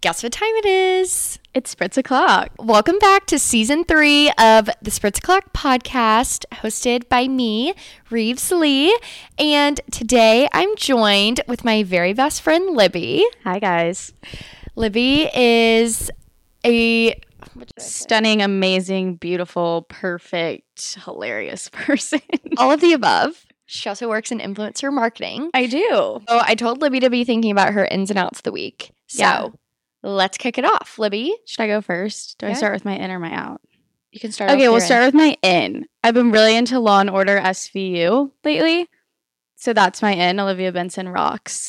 Guess what time it is? It's Spritz O'Clock. Welcome back to season 3 of the Spritz O'Clock podcast, hosted by me, Reeves Lee. And today I'm joined with my very best friend, Libby. Hi, guys. Libby is a stunning, amazing, beautiful, perfect, hilarious person. all of the above. She also works in influencer marketing. I do. So I told Libby to be thinking about her ins and outs of the week. So let's kick it off. Libby? Should I go first? Do I start with my in or my out? You can start. Okay, we'll start with my in. I've been really into Law and Order SVU lately. So that's my in. Olivia Benson rocks.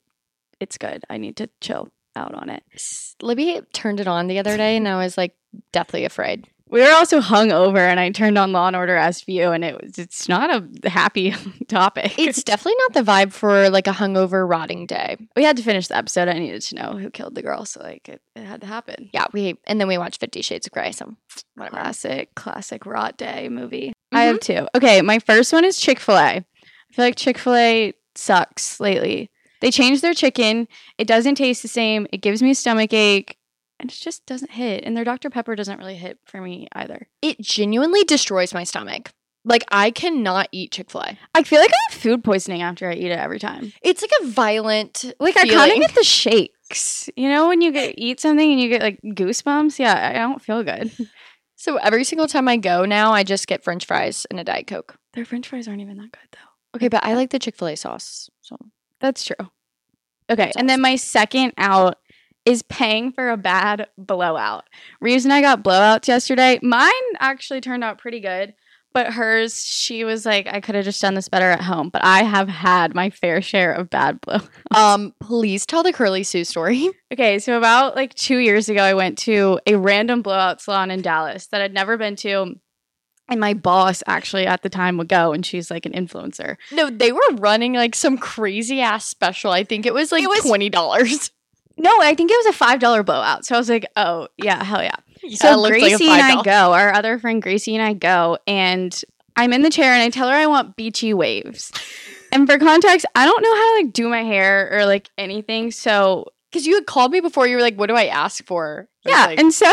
It's good. I need to chill out on it. Libby turned it on the other day and I was like deathly afraid. We were also hungover and I turned on Law and Order SVU and it's not a happy topic. It's definitely not the vibe for like a hungover rotting day. We had to finish the episode. I needed to know who killed the girl, so like it had to happen. Yeah, and then we watched 50 Shades of Grey, so whatever. Classic rot day movie. Mm-hmm. I have two. Okay, my first one is Chick-fil-A. I feel like Chick-fil-A sucks lately. They changed their chicken. It doesn't taste the same. It gives me a stomach ache. And it just doesn't hit. And their Dr. Pepper doesn't really hit for me either. It genuinely destroys my stomach. Like, I cannot eat Chick-fil-A. I feel like I have food poisoning after I eat it every time. It's like a violent Like, feeling. I kind of get the shakes. You know, when you eat something and you get, like, goosebumps? Yeah, I don't feel good. So every single time I go now, I just get French fries and a Diet Coke. Their French fries aren't even that good, though. Okay, but I like the Chick-fil-A sauce. So that's true. Okay, and then my second out is paying for a bad blowout. Reeves and I got blowouts yesterday. Mine actually turned out pretty good, but hers, she was like, I could have just done this better at home. But I have had my fair share of bad blowouts. Please tell the Curly Sue story. Okay, so about like 2 years ago, I went to a random blowout salon in Dallas that I'd never been to. And my boss actually at the time would go, and she's like an influencer. No, they were running like some crazy ass special. I think it was like $20. No, I think it was a $5 blowout. So I was like, oh, yeah, hell yeah. So Gracie and I go, our other friend Gracie and I go, and I'm in the chair and I tell her I want beachy waves. And for context, I don't know how to like do my hair or like anything. So, because you had called me before, you were like, what do I ask for? Yeah. Like, and so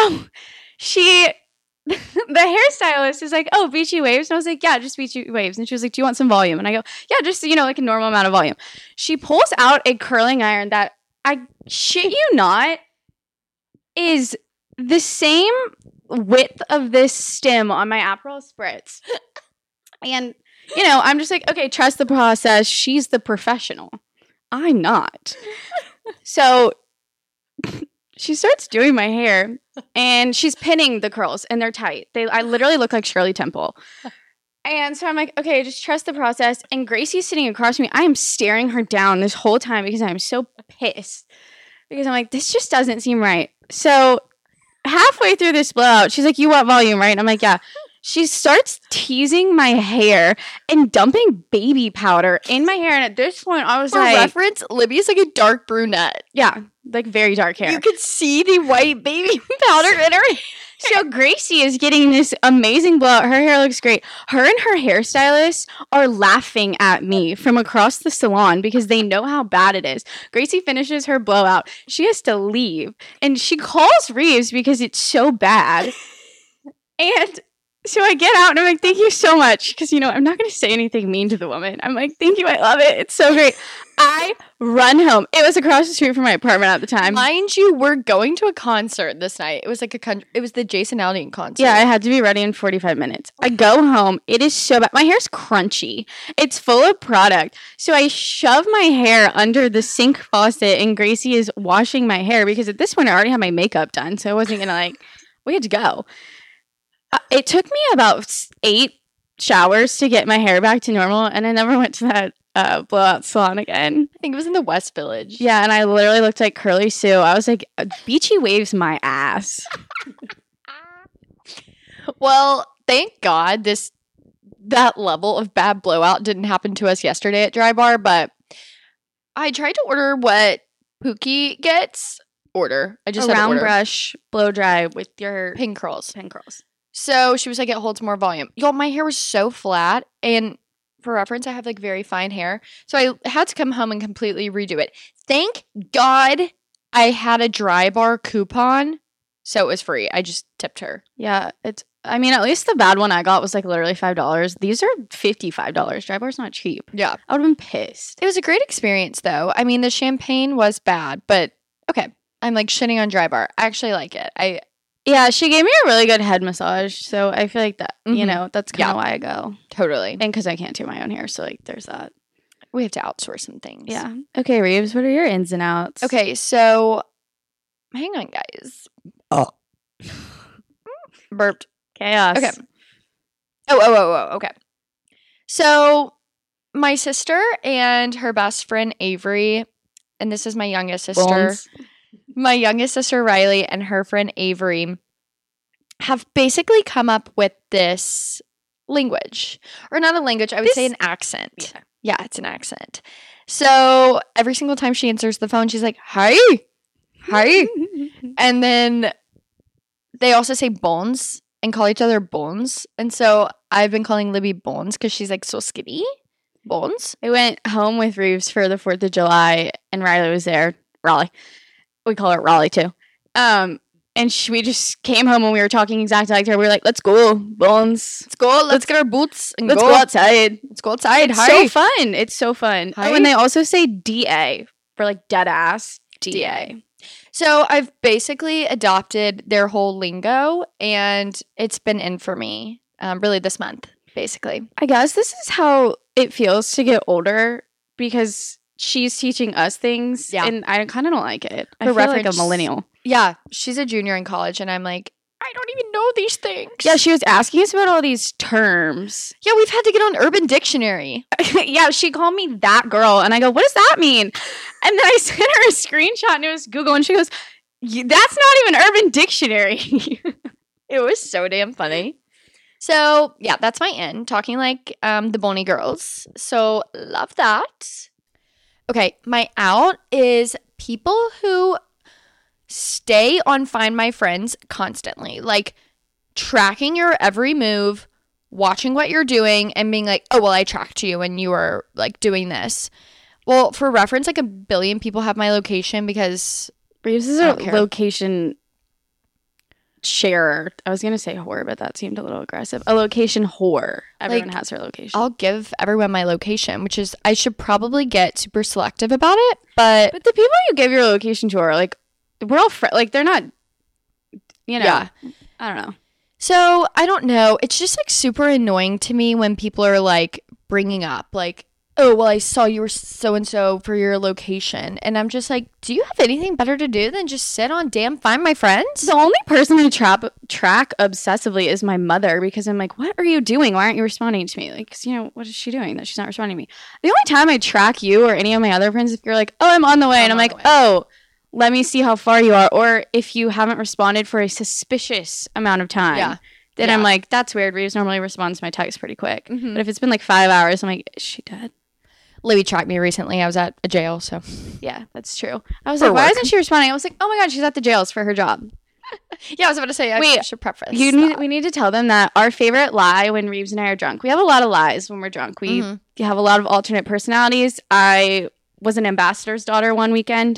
the hairstylist is like, oh, beachy waves. And I was like, yeah, just beachy waves. And she was like, do you want some volume? And I go, yeah, just, like a normal amount of volume. She pulls out a curling iron that, I shit you not, is the same width of this stem on my Aperol Spritz. And, I'm just like, okay, trust the process. She's the professional. I'm not. So she starts doing my hair and she's pinning the curls and they're tight. I literally look like Shirley Temple. And so I'm like, okay, just trust the process. And Gracie's sitting across from me. I am staring her down this whole time because I'm so pissed. Because I'm like, this just doesn't seem right. So halfway through this blowout, she's like, you want volume, right? And I'm like, yeah. She starts teasing my hair and dumping baby powder in my hair. And at this point, I was for like... For reference, Libby's like a dark brunette. Yeah, like very dark hair. You could see the white baby powder in her hair. So Gracie is getting this amazing blowout. Her hair looks great. Her and her hairstylist are laughing at me from across the salon because they know how bad it is. Gracie finishes her blowout. She has to leave. And she calls Reeves because it's so bad. And so I get out and I'm like, thank you so much. Because, I'm not going to say anything mean to the woman. I'm like, thank you. I love it. It's so great. I run home. It was across the street from my apartment at the time. Mind you, we're going to a concert this night. It was like it was the Jason Aldean concert. Yeah, I had to be ready in 45 minutes. I go home. It is so bad. My hair's crunchy. It's full of product. So I shove my hair under the sink faucet and Gracie is washing my hair because at this point I already had my makeup done. So I wasn't going to we had to go. It took me about 8 showers to get my hair back to normal, and I never went to that blowout salon again. I think it was in the West Village. Yeah, and I literally looked like Curly Sue. I was like, beachy waves my ass. Well, thank God that level of bad blowout didn't happen to us yesterday at Dry Bar, but I tried to order what Pookie gets. I just a had round order. Brush blow dry with your pin curls. So she was like, it holds more volume. Y'all, my hair was so flat. And for reference, I have like very fine hair. So I had to come home and completely redo it. Thank God I had a dry bar coupon, so it was free. I just tipped her. Yeah, I mean, at least the bad one I got was like literally $5. These are $55. Dry bar's not cheap. Yeah. I would have been pissed. It was a great experience, though. I mean, the champagne was bad, but okay. I'm like shitting on dry bar. I actually like it. Yeah, she gave me a really good head massage, so I feel like that, you Mhm. know, that's kind of Yeah. why I go. Totally. And because I can't do my own hair, so like there's that. We have to outsource some things. Yeah. Okay, Reeves, what are your ins and outs? Okay, so hang on, guys. Oh. Burped. Chaos. Okay. Oh. Okay. So my sister and her best friend Avery, and this is my youngest sister. Bones. My youngest sister Riley and her friend Avery have basically come up with this language, or not a language, I would say an accent. Yeah, it's an accent. So every single time she answers the phone, she's like, "Hi, hi," and then they also say bones and call each other bones. And so I've been calling Libby bones because she's like so skinny. Bones. I went home with Reeves for the 4th of July, and Riley was there. Raleigh. We call her Raleigh too. And we just came home and we were talking exactly like her. We were like, let's go, bones. Let's go. Let's get our boots and Let's go. go outside. Let's go outside. It's Hi. so fun. It's so fun. Hi. Oh, and they also say DA for like dead ass. DA. So I've basically adopted their whole lingo, and it's been in for me really this month, basically. I guess this is how it feels to get older because she's teaching us things, Yeah. and I kind of don't like it. I For feel like a reference- millennial. Yeah, she's a junior in college, and I'm like, I don't even know these things. Yeah, she was asking us about all these terms. Yeah, we've had to get on Urban Dictionary. Yeah, she called me that girl, and I go, what does that mean? And then I sent her a screenshot, and it was Google, and she goes, that's not even Urban Dictionary. It was so damn funny. So, yeah, that's my in. Talking like the Boney girls. So, love that. Okay, my out is people who stay on Find My Friends constantly. Like, tracking your every move, watching what you're doing, and being like, oh, well, I tracked you and you were, like, doing this. Well, for reference, like, 1 billion people have my location because Reeves is I a don't care. location sharer. I was going to say whore, but that seemed a little aggressive. A location whore. Everyone Like, has her location. I'll give everyone my location, which is, I should probably get super selective about it, but But the people you give your location to are like, we're all like, they're not, you know. yeah. I don't know. So I don't know. It's just like super annoying to me when people are like bringing up like, oh, well, I saw you were so and so for your location. And I'm just like, do you have anything better to do than just sit on damn Find My Friends? The only person I track obsessively is my mother because I'm like, what are you doing? Why aren't you responding to me? Like, 'cause, you know, what is she doing that she's not responding to me? The only time I track you or any of my other friends, if you're like, oh, I'm on the way. And I'm on like, the way. oh, let me see how far you are. Or if you haven't responded for a suspicious amount of time. Yeah. Then Yeah. I'm like, that's weird. Reeves normally responds to my text pretty quick. Mhm. But if it's been like 5 hours, I'm like, is she dead? Libby tracked me recently. I was at a jail, so. Yeah, that's true. I was For like, why work. isn't she responding? I was like, oh my God, she's at the jails for her job. Yeah, I was about to say, I Wait, should preface We need to tell them that our favorite lie when Reeves and I are drunk. We have a lot of lies when we're drunk. We Mhm. have a lot of alternate personalities. I was an ambassador's daughter one weekend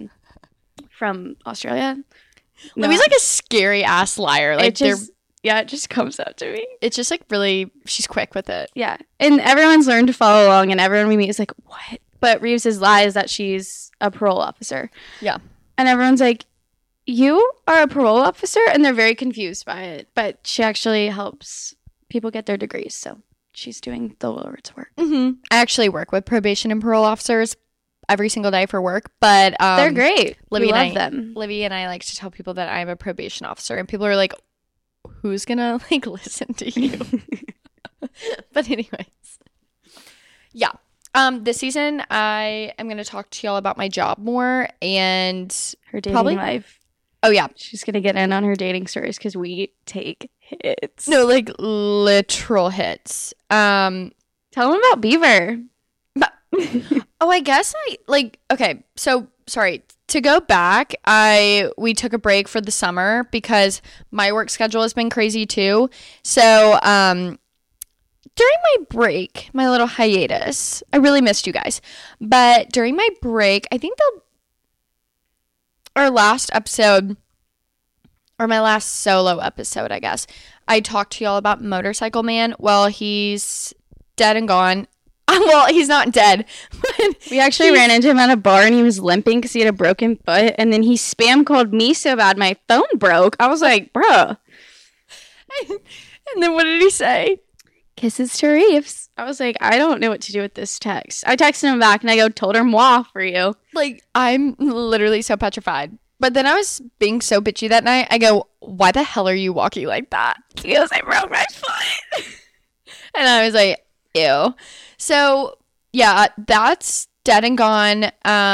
from Australia. Libby's like a scary ass liar. Like, it just comes out to me. it's just like really, she's quick with it. Yeah. And everyone's learned to follow along, and everyone we meet is like, what? But Reeves' lie is that she's a parole officer. Yeah. And everyone's like, you are a parole officer? And they're very confused by it. But she actually helps people get their degrees. So she's doing the Lord's work. Mm-hmm. I actually work with probation and parole officers every single day for work, but They're great. Libby We and love them. Libby and I like to tell people that I'm a probation officer, and people are like, who's gonna like listen to you? But anyways, yeah. This season I am gonna talk to y'all about my job more, and Her dating Probably- life. oh yeah, She's going to get in on her dating stories because we take hits. no, like literal hits. Tell them about Beaver. Oh, I guess okay, so sorry. To go back, we took a break for the summer because my work schedule has been crazy too. So, during my break, my little hiatus, I really missed you guys. But during my break, I think our last episode, or my last solo episode, I guess, I talked to y'all about Motorcycle Man. Well, he's dead and gone. Well, he's not dead. We actually ran into him at a bar and he was limping because he had a broken foot. And then he spam called me so bad my phone broke. I was like, bruh. And then what did he say? Kisses to Reeves. I was like, I don't know what to do with this text. I texted him back and I go, told her moi for you. Like, I'm literally so petrified. But then I was being so bitchy that night. I go, why the hell are you walking like that? He goes, I broke my foot. And I was like, ew. So, yeah, that's dead and gone.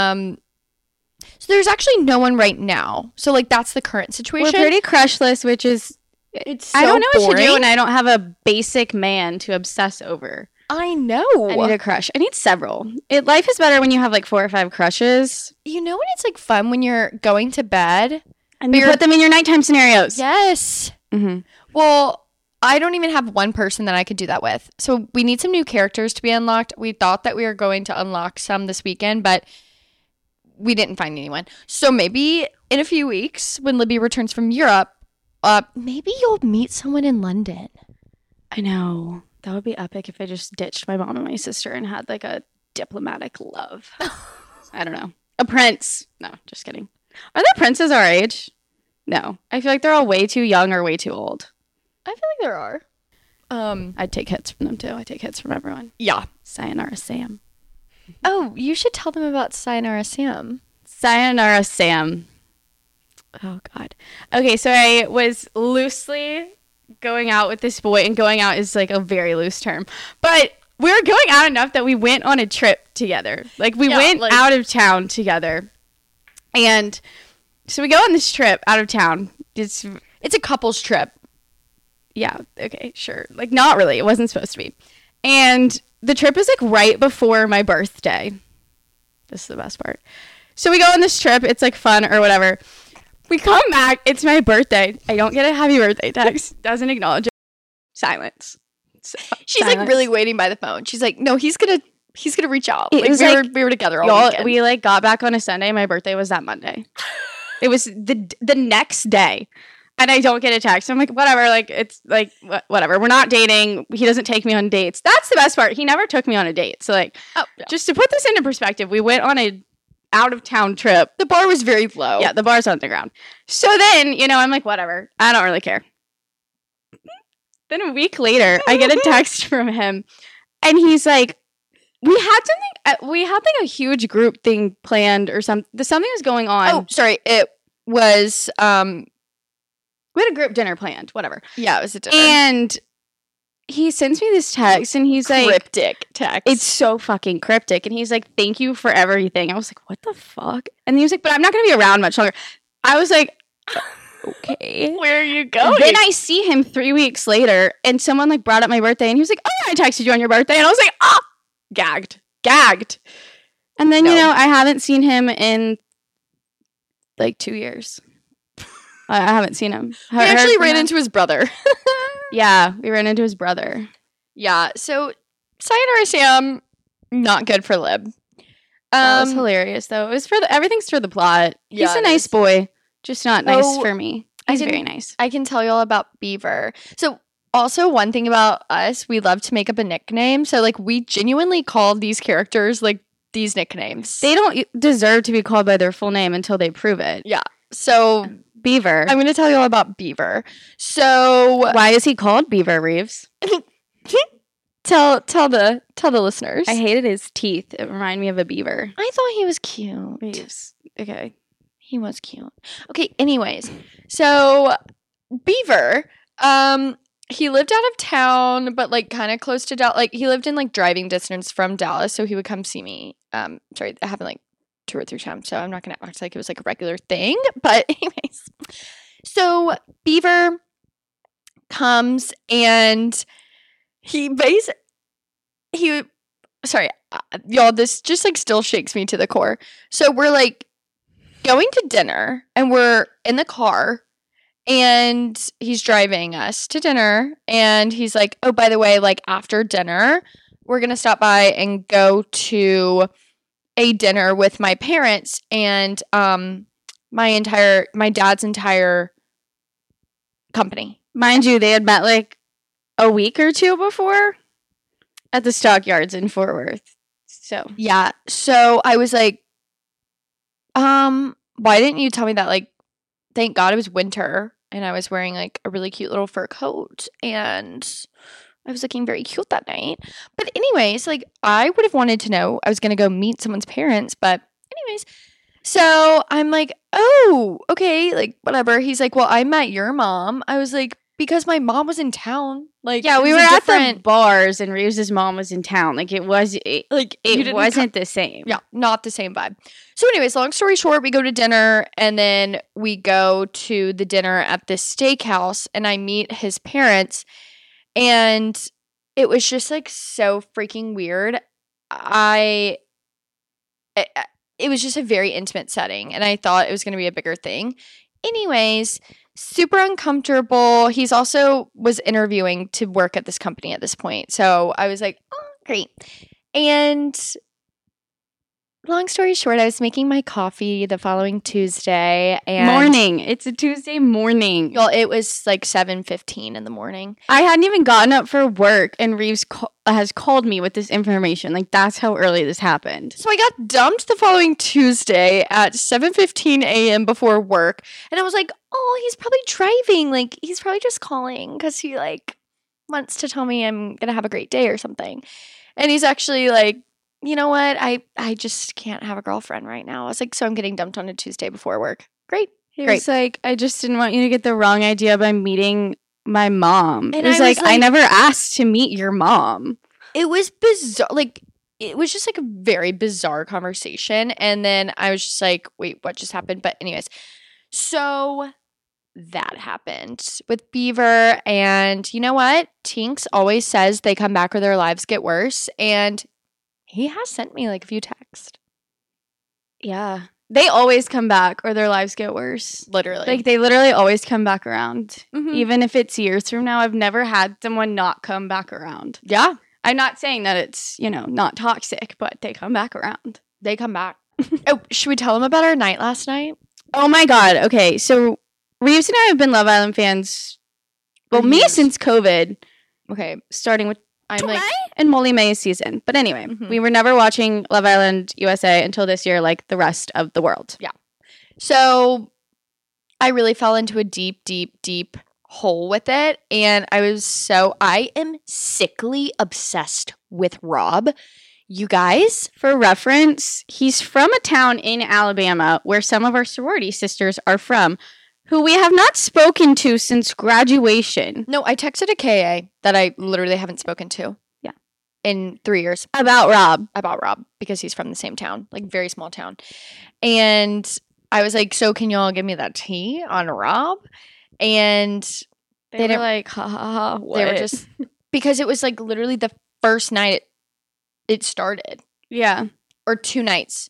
So there's actually no one right now. So, like, that's the current situation. We're pretty crushless, which is... It's so I don't know boring. what to do when I don't have a basic man to obsess over. I know. I need a crush. I need several. Life is better when you have like 4 or 5 crushes. You know when it's like fun when you're going to bed? And you put them in your nighttime scenarios. Yes. Mm-hmm. Well, I don't even have one person that I could do that with. So we need some new characters to be unlocked. We thought that we were going to unlock some this weekend, but we didn't find anyone. So maybe in a few weeks when Libby returns from Europe, maybe you'll meet someone in London. I know. That would be epic if I just ditched my mom and my sister and had like a diplomatic love. I don't know. A prince. No, just kidding. Are there princes our age? No. I feel like they're all way too young or way too old. I feel like there are. I'd take hits from them too. I take hits from everyone. Yeah. Sayonara Sam. Oh, you should tell them about Sayonara Sam. Sayonara Sam. Oh, God. Okay, so I was loosely going out with this boy, and going out is like a very loose term. But we were going out enough that we went on a trip together. Like, we went out of town together. And so we go on this trip out of town. It's a couple's trip. Yeah, okay, sure. Like, not really. It wasn't supposed to be. And the trip is, like, right before my birthday. This is the best part. So we go on this trip. It's, like, fun or whatever. We come back. It's my birthday. I don't get a happy birthday text. Doesn't acknowledge it. Silence. She's like really waiting by the phone. She's like, no, he's gonna reach out. It like, was we were together all weekend. We like got back on a Sunday. My birthday was that Monday. It was the next day, and I don't get a text. I'm like, whatever. Like, it's like whatever. We're not dating. He doesn't take me on dates. That's the best part. He never took me on a date. So like, just to put this into perspective, we went on a out of town trip. The bar was very low. Yeah, the bar's on the ground. So then, I'm like, whatever. I don't really care. Then a week later, I get a text from him, and he's like, we had like a huge group thing planned or something. Something was going on. Oh, sorry. It was, we had a group dinner planned, whatever. Yeah, it was a dinner. And he sends me this text, and he's like... Cryptic text. It's so fucking cryptic. And he's like, thank you for everything. I was like, what the fuck? And he was like, but I'm not going to be around much longer. I was like, okay. Where are you going? Then I see him 3 weeks later, and someone like brought up my birthday, and he was like, oh, I texted you on your birthday. And I was like, gagged. And then, I haven't seen him in like 2 years. I haven't seen him. We actually ran into his brother. Yeah, we ran into his brother. Yeah, so Sayonara Sam, not good for Lib. That was hilarious, though. It was everything's for the plot. Yeah, he's a nice boy, just not nice for me. He's very nice. I can tell you all about Beaver. So also one thing about us, we love to make up a nickname. So like we genuinely call these characters like these nicknames. They don't deserve to be called by their full name until they prove it. Yeah. So Beaver. I'm going to tell you all about Beaver. So why is he called Beaver, Reeves? tell the listeners. I hated his teeth. It reminded me of a beaver. I thought he was cute. Reeves. Okay. He was cute. Okay, anyways. So Beaver, he lived out of town, but like kind of close to Dallas. Like he lived in like driving distance from Dallas, so he would come see me. Sorry, that happened like 2 or 3 times, so I'm not gonna act like it was like a regular thing. But anyways, so Beaver comes and y'all, this just like still shakes me to the core. So we're like going to dinner, and we're in the car. And he's driving us to dinner, and he's like, oh, by the way, like after dinner, we're going to stop by and go to a dinner with my parents and my dad's entire company. Mind you, they had met like a week or two before at the Stockyards in Fort Worth. So Yeah. So I was like, why didn't you tell me that? Like, thank God it was winter and I was wearing like a really cute little fur coat and I was looking very cute that night. But anyways, like I would have wanted to know. I was going to go meet someone's parents, but anyways, so I'm like, oh, okay, like whatever. He's like, well, I met your mom. I was like, because my mom was in town. Like, yeah, it we was were a at the different- bars and Reeves' mom was in town. Like it like you didn't wasn't the same. Yeah, not the same vibe. So, anyways, long story short, we go to dinner and then we go to the dinner at this steakhouse and I meet his parents. And it was just like so freaking weird. It was just a very intimate setting and I thought it was going to be a bigger thing. Anyways, super uncomfortable. He's also was interviewing to work at this company at this point. So I was like, oh, great. And long story short, I was making my coffee the following Tuesday and Morning. It's a Tuesday morning. well, it was like 7:15 in the morning. I hadn't even gotten up for work, and Reeves has called me with this information. Like, that's how early this happened. So I got dumped the following Tuesday at 7:15 a.m. before work. And I was like, oh, he's probably driving. Like, he's probably just calling because he, like, wants to tell me I'm going to have a great day or something. And he's actually like, you know what? I just can't have a girlfriend right now. I was like, so I'm getting dumped on a Tuesday before work. Great. He Great. was like, I just didn't want you to get the wrong idea by meeting my mom. And It was I like, was I like- never asked to meet your mom. It was bizarre. Like, it was just like a very bizarre conversation. And then I was just like, wait, what just happened? But, anyways, so that happened with Beaver. And you know what? Tinks always says they come back or their lives get worse. And he has sent me like a few texts. Yeah. They always come back or their lives get worse. Literally. Like, they literally always come back around. Mhm. Even if it's years from now, I've never had someone not come back around. Yeah, I'm not saying that it's, not toxic, but they come back around. they come back. Oh, should we tell them about our night last night? Oh my God. Okay. So Reeves and I have been Love Island fans. Well, For me years. since COVID, Okay. starting with I'm like, and Molly May's season. But anyway, Mhm. we were never watching Love Island USA until this year, like the rest of the world. so I really fell into a deep, deep, deep hole with it. And I am sickly obsessed with Rob. You guys, For reference, he's from a town in Alabama where some of our sorority sisters are from, who we have not spoken to since graduation. no, I texted a KA that I literally haven't spoken to. Yeah. In 3 years About Rob. about Rob because he's from the same town, like very small town. And I was like, so can y'all give me that tea on Rob? And They, They were didn't- like, ha ha ha. they were what? just because it was like literally the first night it started. Yeah. Or 2 nights.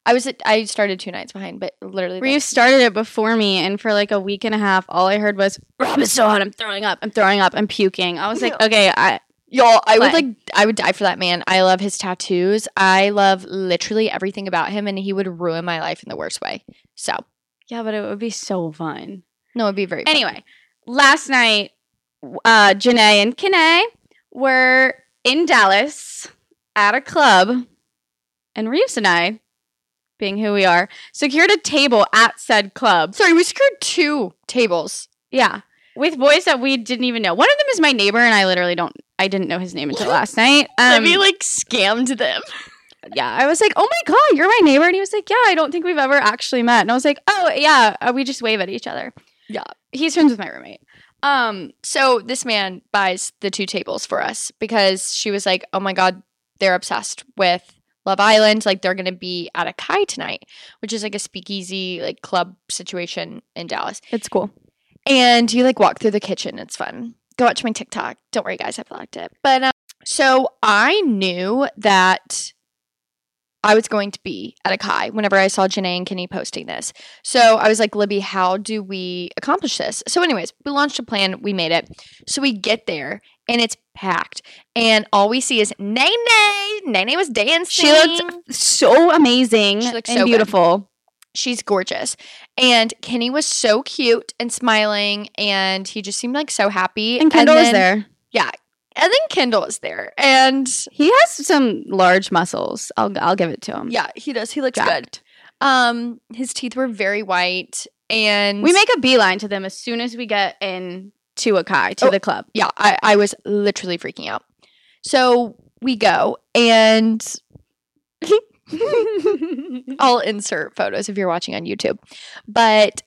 I started 2 nights behind, but literally Reeves started it before me, and for like a week and a half, all I heard was, Rob is so hot, I'm throwing up, I'm puking. I was like, okay, y'all, I Play. would die for that man. I love his tattoos. I love literally everything about him, and he would ruin my life in the worst way. So yeah, but it would be so fun. no, it'd be very fun. Anyway, last night, Janae and Kanae were in Dallas at a club, and Reeves and I, being who we are, secured a table at said club. Sorry, we secured 2 tables. Yeah, with boys that we didn't even know. One of them is my neighbor, and I didn't know his name until last night. like scammed them. Yeah, I was like, oh my God, you're my neighbor. And he was like, yeah, I don't think we've ever actually met. And I was like, oh yeah, we just wave at each other. Yeah. He's friends with my roommate. So this man buys the 2 tables for us because she was like, oh my God, they're obsessed with Love Island. Like they're going to be at a Kai tonight, which is like a speakeasy, like club situation in Dallas. It's cool. And you like walk through the kitchen. It's fun. Go watch my TikTok. Don't worry, guys. I vlogged it. But so I knew that I was going to be at a Kai whenever I saw Janae and Kenny posting this. So I was like, Libby, how do we accomplish this? So anyways, we launched a plan. We made it. So we get there and it's packed. And all we see is Nene. Nene was dancing. She looked so amazing She looked and so good. beautiful. she's gorgeous. And Kenny was so cute and smiling, and he just seemed like so happy. And Kendall was then- there. Yeah. And then Kendall was there. And He has some large muscles. I'll give it to him. yeah, he does. He looks Jacked. good. His teeth were very white. And We make a beeline to them as soon as we get in to Akai, to the club. yeah, I was literally freaking out. So we go, and I'll insert photos if you're watching on YouTube. But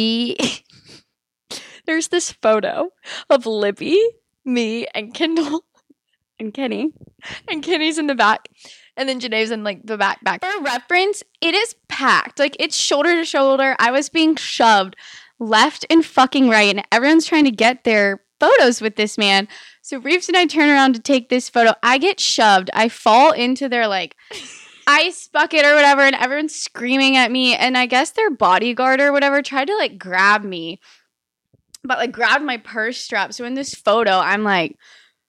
there's this photo of Libby, me, and Kendall, And Kenny. and Kenny's in the back, and then Janae's in like the back. For reference, it is packed. Like, it's shoulder to shoulder. I was being shoved left and fucking right, and everyone's trying to get their photos with this man. So Reeves and I turn around to take this photo. I get shoved. I fall into their like ice bucket or whatever, and everyone's screaming at me. And I guess their bodyguard or whatever tried to like grab me, but like grabbed my purse strap. So in this photo, I'm like,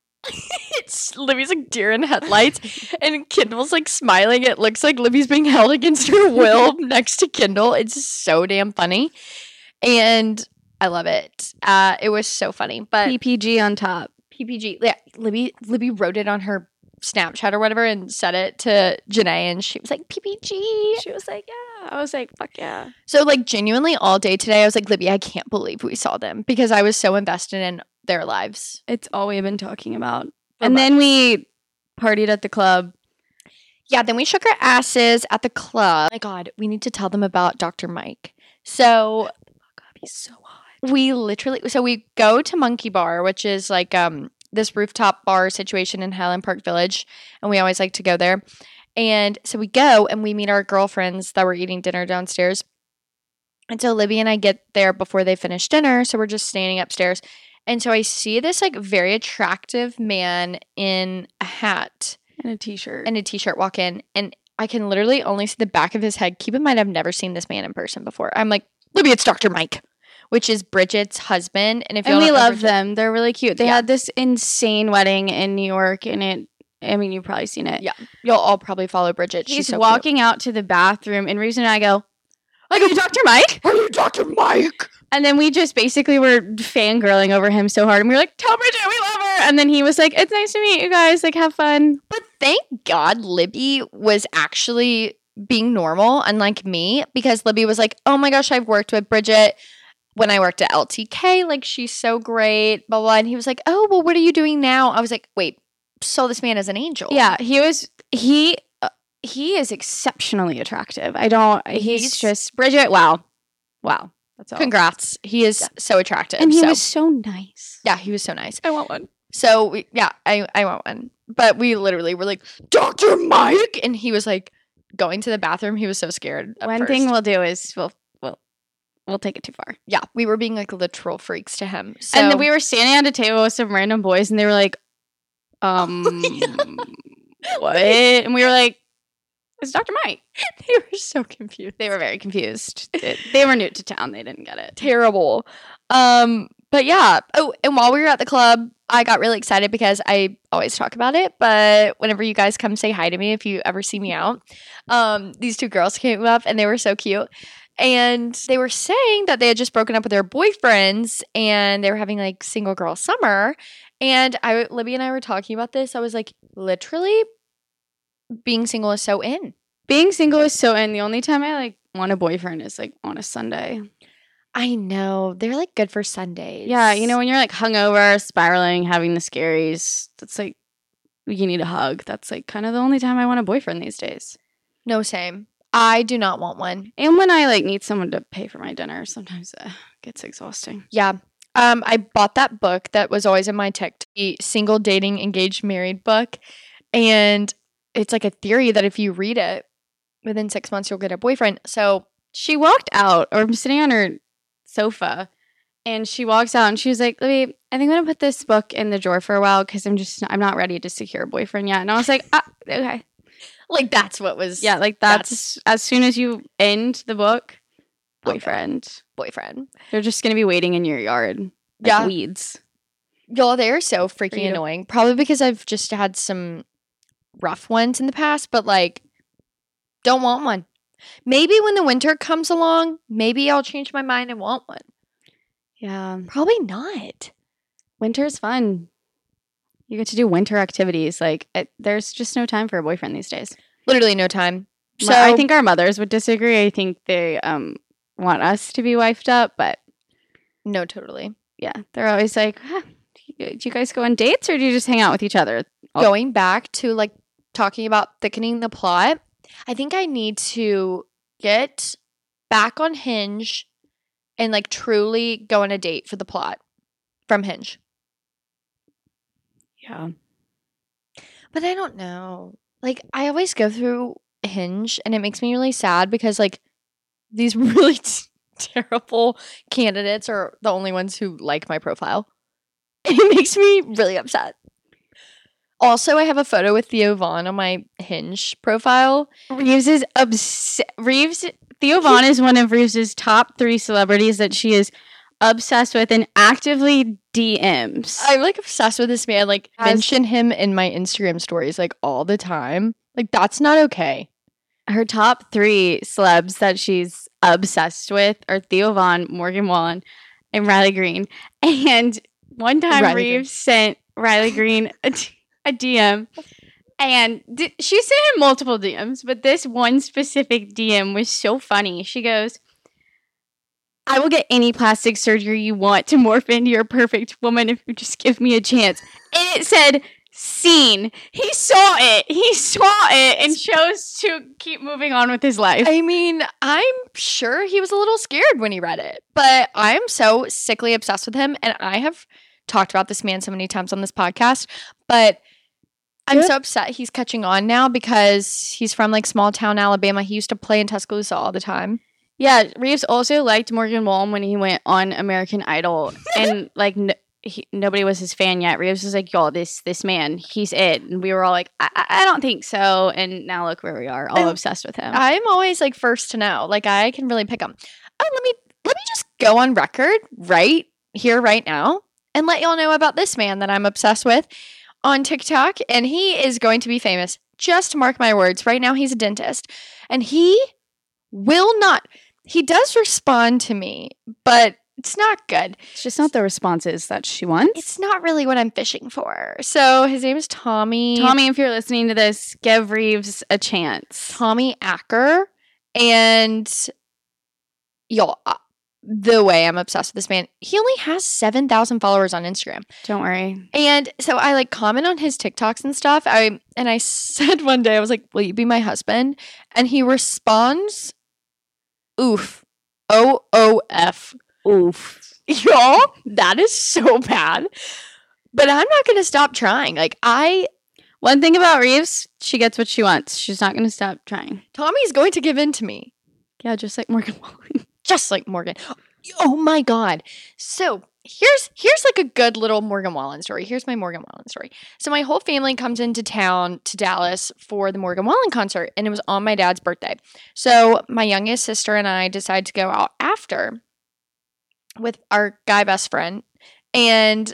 It's Libby's like deer in headlights, and Kendall's like smiling. It looks like Libby's being held against her will next to Kendall. It's so damn funny, and I love it. It was so funny, but PPG on top. PPG. Yeah, Libby wrote it on her Snapchat or whatever and said it to Janae, and she was like PPG. She was like, yeah. I was like, fuck yeah. So like genuinely all day today, I was like, Libby, I can't believe we saw them because I was so invested in their lives. It's all we've been talking about. And then we partied at the club. Yeah, then we shook our asses at the club. Oh my God, we need to tell them about Dr. Mike. So He's so hot. we go to Monkey Bar, which is like this rooftop bar situation in Highland Park Village, and we always like to go there. And so we go and we meet our girlfriends that were eating dinner downstairs. And so Libby and I get there before they finish dinner, so we're just standing upstairs. And so I see this like very attractive man in a hat And a t-shirt. and a t-shirt walk in, and I can literally only see the back of his head. Keep in mind, I've never seen this man in person before. I'm like, Libby, it's Dr. Mike, which is Bridget's husband. And if you we love them. They're really cute. They had this insane wedding in New York, and you've probably seen it. Yeah, you'll all probably follow Bridget. He's She's so walking out to the bathroom, and Reese and I go, are you Dr. Mike? Are you Dr. Mike? And then we just basically were fangirling over him so hard. And we were like, tell Bridget we love her. And then he was like, it's nice to meet you guys. Like, have fun. But thank God Libby was actually being normal, unlike me, because Libby was like, oh my gosh, I've worked with Bridget when I worked at LTK. Like, she's so great, blah, blah. And he was like, oh, well, what are you doing now? I was like, wait, so this man is an angel. Yeah, he is exceptionally attractive. He's just, Bridget, wow. That's all. Congrats. He is so attractive. And he was so nice. Yeah, he was so nice. I want one. So, I want one. But we literally were like, Dr. Mike! And he was like going to the bathroom. He was so scared. One thing we'll do is we'll take it too far. Yeah, we were being like literal freaks to him. So, And then we were standing at a table with some random boys, and they were like, what? And we were like, it's Dr. Mike. they were so confused. They were very confused. They were new to town. They didn't get it. Terrible. But yeah. Oh, and while we were at the club, I got really excited because I always talk about it. But whenever you guys come say hi to me, if you ever see me out, these two girls came up and they were so cute. And they were saying that they had just broken up with their boyfriends and they were having like single girl summer. And Libby and I were talking about this. I was like, literally, being single is so in. Being single is so in. The only time I like want a boyfriend is like on a Sunday. I know. They're like good for Sundays. Yeah, you know, when you're like hungover, spiraling, having the scaries, that's like, you need a hug. That's like kind of the only time I want a boyfriend these days. No, same. I do not want one. And when I like need someone to pay for my dinner, sometimes it gets exhausting. Yeah. I bought that book that was always in my TikTok, the Single Dating Engaged Married book. And it's like a theory that if you read it, within 6 months you'll get a boyfriend. So she walked out, or I'm sitting on her sofa, and she walks out and she was like, Libby, I think I'm going to put this book in the drawer for a while because I'm not ready to secure a boyfriend yet. And I was like, okay. like that's what was. Yeah, like that's as soon as you end the book, boyfriend. Okay. Boyfriend. They're just going to be waiting in your yard. Like yeah. Weeds. Y'all, they are so freaking annoying. Probably because I've just had some rough ones in the past, but like, don't want one. Maybe when the winter comes along, maybe I'll change my mind and want one. Yeah. Probably not. Winter's fun. You get to do winter activities. Like, there's just no time for a boyfriend these days. Literally no time. So I think our mothers would disagree. I think they want us to be wifed up, but no, totally. Yeah, they're always like, do you guys go on dates or do you just hang out with each other? Going back to like talking about thickening the plot, I think I need to get back on Hinge and like truly go on a date for the plot from Hinge. Yeah. But I don't know. Like, I always go through Hinge and it makes me really sad because like these really terrible candidates are the only ones who like my profile. It makes me really upset. Also, I have a photo with Theo Vaughn on my Hinge profile. Theo Vaughn is one of Reeves' top 3 celebrities that she is obsessed with and actively DMs. I'm like obsessed with this man. Like, mention him in my Instagram stories like all the time. Like, that's not okay. Her top 3 celebs that she's obsessed with are Theo Vaughn, Morgan Wallen, and Riley Green. And one time Reeves sent Riley Green a DM, and she sent him multiple DMs, but this one specific DM was so funny. She goes, "I will get any plastic surgery you want to morph into your perfect woman if you just give me a chance." And it said, "Scene." He saw it and chose to keep moving on with his life. I mean, I'm sure he was a little scared when he read it, but I'm so sickly obsessed with him, and I have talked about this man so many times on this podcast, but I'm so upset he's catching on now because he's from like small town Alabama. He used to play in Tuscaloosa all the time. Yeah, Reeves also liked Morgan Wallen when he went on American Idol, and like nobody was his fan yet. Reeves was like, "Y'all, this man, he's it," and we were all like, "I don't think so." And now look where we are, all obsessed with him. I'm always like first to know. Like I can really pick him. Let me just go on record right here, right now, and let y'all know about this man that I'm obsessed with on TikTok, and he is going to be famous. Just mark my words. Right now, he's a dentist, and he will not. He does respond to me, but it's not good. It's just not the responses that she wants. It's not really what I'm fishing for. So his name is Tommy. Tommy, if you're listening to this, give Reeves a chance. Tommy Acker. And y'all, the way I'm obsessed with this man, he only has 7,000 followers on Instagram. Don't worry. And so I like comment on his TikToks and stuff. I said one day, I was like, "Will you be my husband?" And he responds, "Oof. OOF. Oof." Y'all, that is so bad. But I'm not going to stop trying. Like one thing about Reeves, she gets what she wants. She's not going to stop trying. Tommy's going to give in to me. Yeah, just like Morgan Wallen. Just like Morgan. Oh my God. So here's like a good little Morgan Wallen story. Here's my Morgan Wallen story. So my whole family comes into town to Dallas for the Morgan Wallen concert, and it was on my dad's birthday. So my youngest sister and I decided to go out after with our guy best friend, and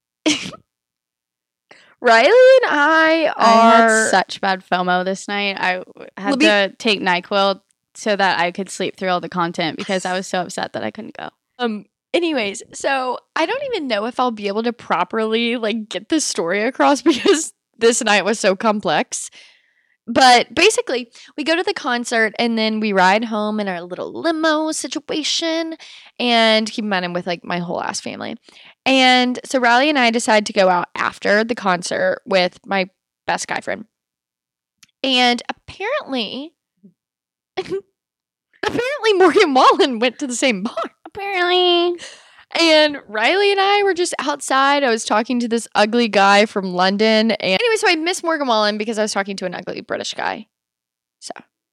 Riley and I had such bad FOMO this night. I had to take NyQuil so that I could sleep through all the content because I was so upset that I couldn't go. Anyways, so I don't even know if I'll be able to properly like get this story across because this night was so complex. But basically, we go to the concert and then we ride home in our little limo situation. And keep in mind, I'm with like my whole ass family. And so Riley and I decide to go out after the concert with my best guy friend. And apparently Morgan Wallen went to the same bar. Apparently. And Riley and I were just outside. I was talking to this ugly guy from London. And anyway, so I missed Morgan Wallen because I was talking to an ugly British guy. So,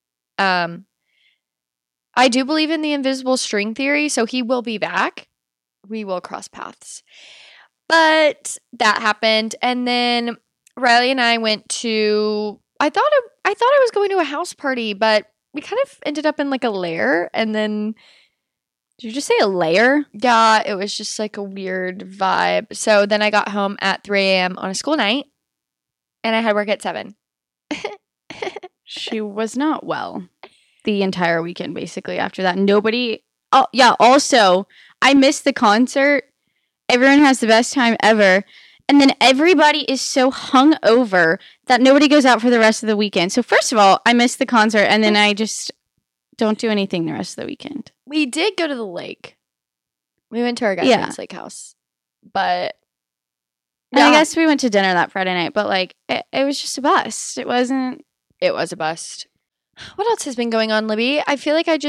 I do believe in the invisible string theory, so he will be back. We will cross paths. But that happened. And then Riley and I went to, I thought I was going to a house party, but we kind of ended up in like a lair. And then, did you just say a lair? Yeah, it was just like a weird vibe. So then I got home at 3 a.m. on a school night, and I had work at 7. She was not well. the entire weekend basically after that. Nobody. Oh yeah. Also, I missed the concert. Everyone has the best time ever. And then everybody is so hungover that nobody goes out for the rest of the weekend. So first of all, I missed the concert and then I just don't do anything the rest of the weekend. We did go to the lake. We went to our guys' lake house. But and I guess we went to dinner that Friday night, but like it was just a bust. It was a bust. What else has been going on, Libby? I feel like I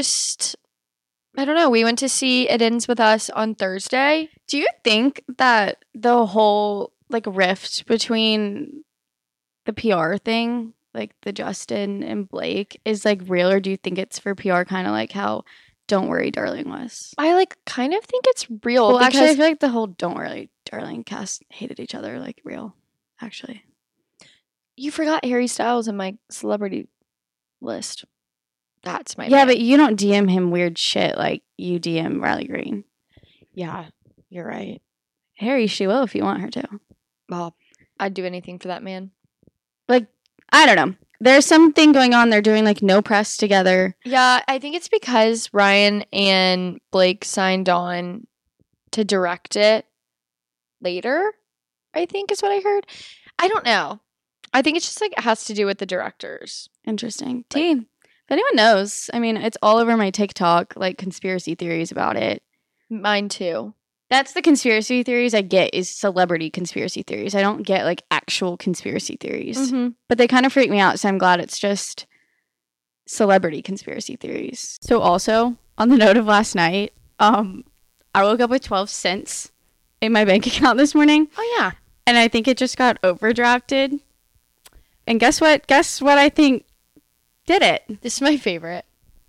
don't know. We went to see It Ends With Us on Thursday. Do you think that the whole like rift between the PR thing, like the Justin and Blake, is like real, or do you think it's for PR, kind of like how Don't Worry Darling was? I like kind of think it's real. Well, actually, I feel like the whole Don't Worry Darling cast hated each other, like real. Actually, you forgot Harry Styles in my celebrity list. That's my man. But you don't DM him weird shit like you DM Riley Green. Yeah, you're right. Harry, she will if you want her to. Well, I'd do anything for that man. Like, I don't know. There's something going on. They're doing like no press together. Yeah, I think it's because Ryan and Blake signed on to direct it later, I think is what I heard. I don't know. I think it's just like it has to do with the directors. Interesting. Like, if anyone knows, I mean, it's all over my TikTok, like conspiracy theories about it. Mine too. That's the conspiracy theories I get, is celebrity conspiracy theories. I don't get like actual conspiracy theories. Mm-hmm. But they kind of freak me out, so I'm glad it's just celebrity conspiracy theories. So also, on the note of last night, I woke up with 12 cents in my bank account this morning. Oh yeah. And I think it just got overdrafted. And guess what? Guess what I think did it? This is my favorite.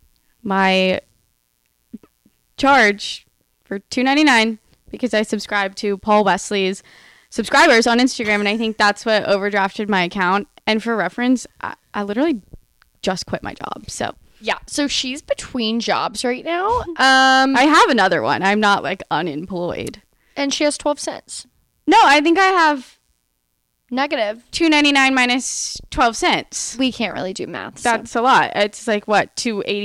My charge for $2.99 because I subscribe to Paul Wesley's subscribers on Instagram, and I think that's what overdrafted my account. And for reference, I literally just quit my job. So yeah, so she's between jobs right now. I have another one. I'm not like unemployed, and she has 12 cents. No, I think I have negative $2.99 minus 12 cents. We can't really do math. That's a lot. It's like what,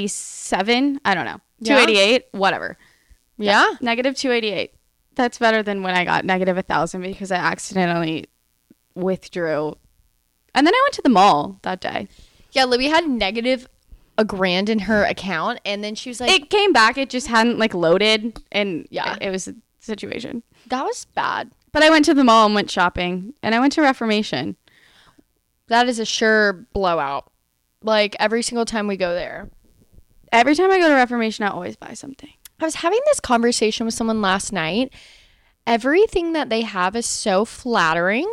287? I don't know. 288, whatever. Yeah, negative 288. That's better than when I got negative 1,000 because I accidentally withdrew. And then I went to the mall that day. Yeah, Libby had negative $1,000 in her account, and then she was like, it came back. It just hadn't like loaded, and yeah, it was a situation. That was bad. But I went to the mall and went shopping, and I went to Reformation. That is a sure blowout. Like every single time we go there. Every time I go to Reformation, I always buy something. I was having this conversation with someone last night. Everything that they have is so flattering.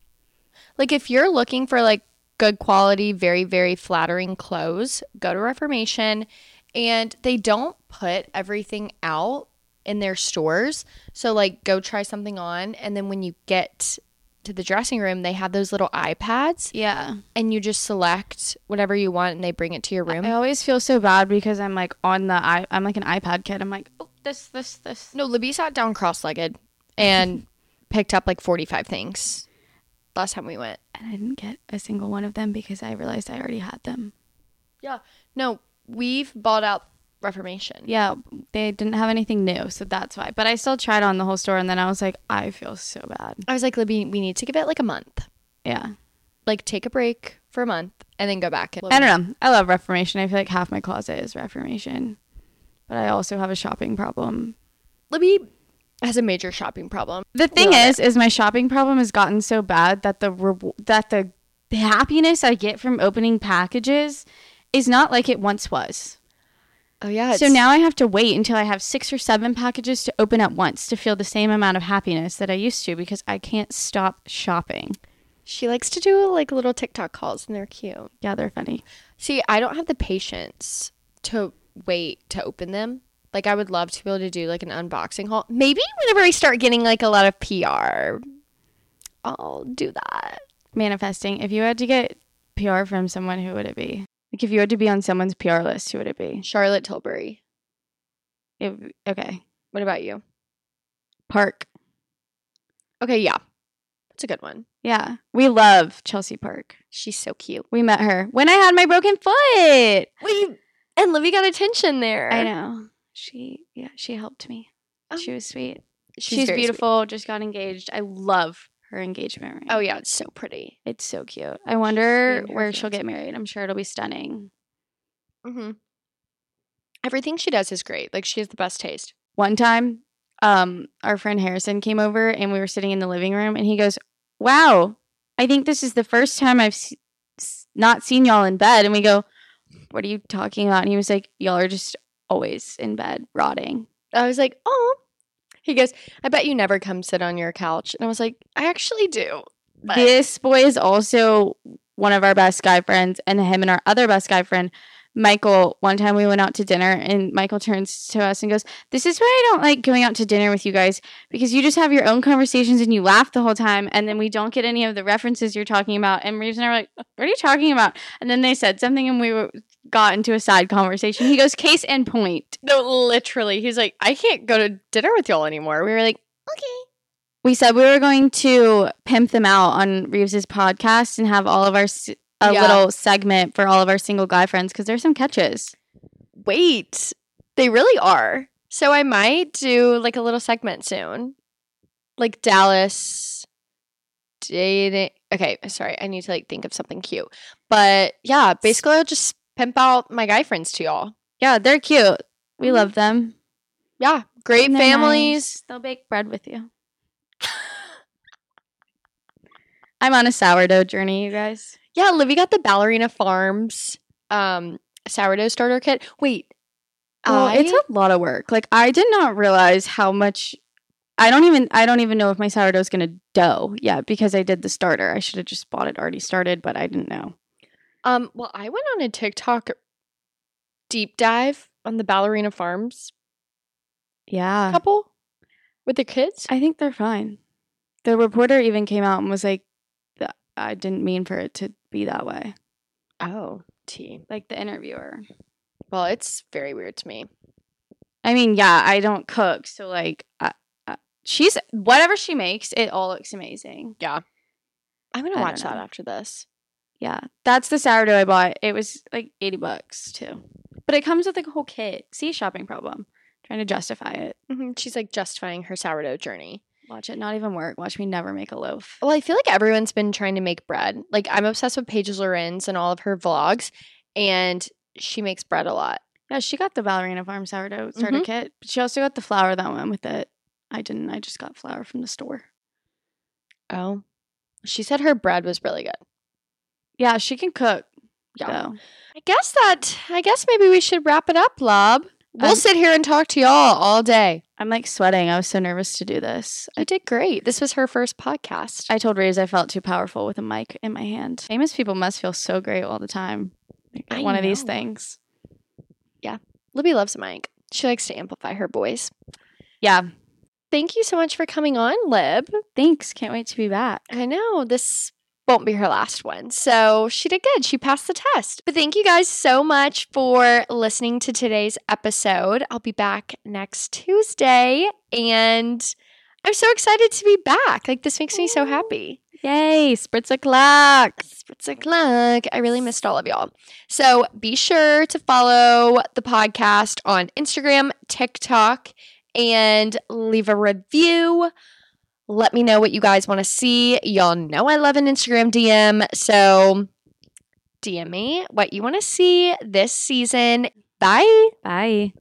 Like if you're looking for like good quality, very, very flattering clothes, go to Reformation. And they don't put everything out in their stores. So like go try something on, and then when you get to the dressing room, they have those little iPads. Yeah. And you just select whatever you want and they bring it to your room. I always feel so bad because I'm like I'm like an iPad kid. I'm like, oh, this. No, Libby sat down cross-legged and picked up like 45 things last time we went. And I didn't get a single one of them because I realized I already had them. Yeah. No, we've bought out Reformation. Yeah, they didn't have anything new, so that's why. But I still tried on the whole store, and then I was like, I feel so bad. I was like, Libby, we need to give it like a month. Yeah. Like take a break for a month and then go back. I don't know. I love Reformation. I feel like half my closet is Reformation. But I also have a shopping problem. Libby has a major shopping problem. The thing is my shopping problem has gotten so bad that the happiness I get from opening packages is not like it once was. Oh, yeah. So now I have to wait until I have 6 or 7 packages to open at once to feel the same amount of happiness that I used to because I can't stop shopping. She likes to do like little TikTok calls, and they're cute. Yeah, they're funny. See, I don't have the patience to wait to open them. Like I would love to be able to do like an unboxing haul. Maybe whenever I start getting like a lot of PR, I'll do that. Manifesting. If you had to get PR from someone, who would it be? Like if you had to be on someone's PR list, who would it be? Charlotte Tilbury. Okay. What about you? Park. Okay, yeah. That's a good one. Yeah. We love Chelsea Park. She's so cute. We met her when I had my broken foot. Wait, And Livy got attention there. I know. She helped me. Oh. She was sweet. She's very beautiful. Just got engaged. I love her engagement ring. Oh, yeah. It's so pretty. It's so cute. I wonder in her where she'll fiance. get married. I'm sure it'll be stunning. Mm-hmm. Everything she does is great. Like, she has the best taste. One time, our friend Harrison came over and we were sitting in the living room and he goes, "Wow, I think this is the first time I've not seen y'all in bed." And we go, "What are you talking about?" And he was like, "Y'all are just always in bed rotting." I was like, oh. He goes, "I bet you never come sit on your couch." And I was like, I actually do. But This boy is also one of our best guy friends, and him and our other best guy friend, Michael, one time we went out to dinner and Michael turns to us and goes, "This is why I don't like going out to dinner with you guys, because you just have your own conversations and you laugh the whole time and then we don't get any of the references you're talking about." And Reeves and I were like, "What are you talking about?" And then they said something and got into a side conversation. He goes, "Case in point." no, literally. He's like, I can't go to dinner with y'all anymore. We were like, okay. We said we were going to pimp them out on Reeves's podcast and have all of our little segment for all of our single guy friends because there's some catches. Wait, they really are. So I might do like a little segment soon. Like Dallas dating. Okay, sorry. I need to like think of something cute. But yeah, basically I'll just pimp out my guy friends to y'all. Yeah, they're cute. We Mhm. love them. Yeah, great And they're families. nice. They'll bake bread with you. I'm on a sourdough journey, you guys. Yeah, Livy got the Ballerina Farms sourdough starter kit. Wait. It's a lot of work. Like I did not realize how much I don't even know if my sourdough is gonna dough yet because I did the starter. I should have just bought it already started, but I didn't know. Well, I went on a TikTok deep dive on the Ballerina Farms Yeah. couple with their kids. I think they're fine. The reporter even came out and was like, "I didn't mean for it to be that way." Oh, T. Like the interviewer. Well, it's very weird to me. I mean, yeah, I don't cook, so like, she's whatever she makes, it all looks amazing. I'm gonna I watch don't that know. after this. Yeah, that's the sourdough I bought. It was like $80 too, but it comes with like a whole kit. See, shopping problem. Trying to justify it. She's like justifying her sourdough journey. Watch it not even work. Watch me never make a loaf. Well, I feel like everyone's been trying to make bread. Like I'm obsessed with Paige Lorenz and all of her vlogs, and she makes bread a lot. Yeah, she got the Ballerina Farm sourdough starter kit, but she also got the flour that went with it. I didn't. I just got flour from the store. Oh, she said her bread was really good. Yeah, she can cook. Yeah. So. I guess maybe we should wrap it up, Lob. We'll sit here and talk to y'all all day. I'm like sweating. I was so nervous to do this. You did great. This was her first podcast. I told Reyes I felt too powerful with a mic in my hand. Famous people must feel so great all the time. Like, one of these things. Yeah. Libby loves a mic. She likes to amplify her voice. Yeah. Thank you so much for coming on, Lib. Thanks. Can't wait to be back. I know. This won't be her last one. So she did good. She passed the test. But thank you guys so much for listening to today's episode. I'll be back next Tuesday. And I'm so excited to be back. Like, this makes me so happy. Yay. Spritz o'clock. Spritz o'clock. I really missed all of y'all. So be sure to follow the podcast on Instagram, TikTok, and leave a review. Let me know what you guys want to see. Y'all know I love an Instagram DM. So DM me what you want to see this season. Bye. Bye.